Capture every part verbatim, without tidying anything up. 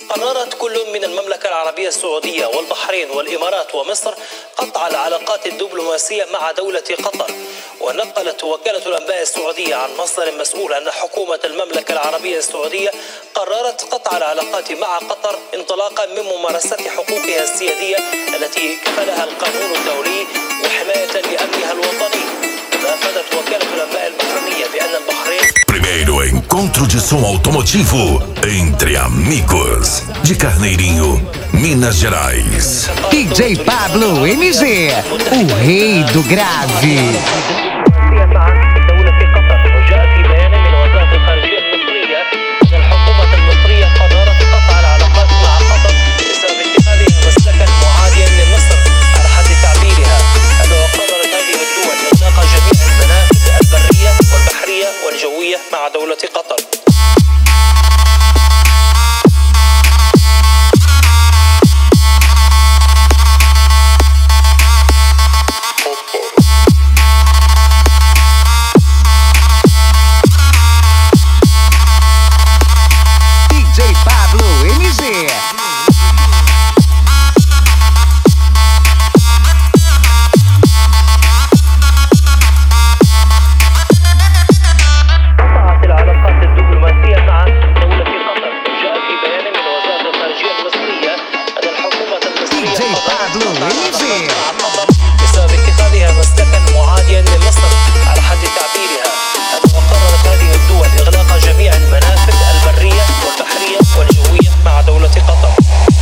قررت كل من المملكة العربية السعودية والبحرين والإمارات ومصر قطع العلاقات الدبلوماسية مع دولة قطر. ونقلت وكالة الأنباء السعودية عن مصدر مسؤول أن حكومة المملكة العربية السعودية قررت قطع العلاقات مع قطر انطلاقا من ممارسة حقوقها السيادية التي كفلها القانون الدولي وحماية لأمنها الوطني. وأفادت وكالة الأنباء البحرينية بأن البحرين Primeiro encontro de som automotivo entre amigos de Carneirinho, Minas Gerais. D J Pablo M G, o rei do grave. مع دولة قطر. D J Pablo M G. بسبب اتخاذها مسلكا معاديا لمصر على حد تعبيرها. وقررت هذه الدول إغلاق جميع المنافذ البرية والبحرية والجوية مع دولة قطر.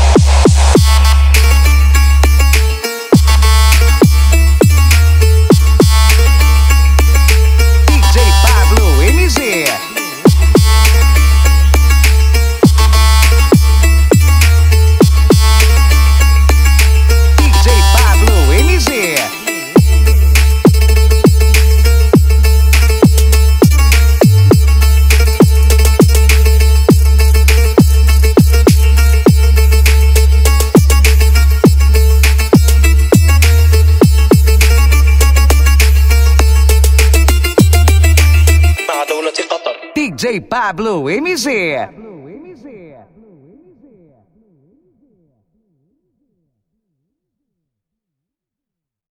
D J Pablo M G. D J Pablo M G.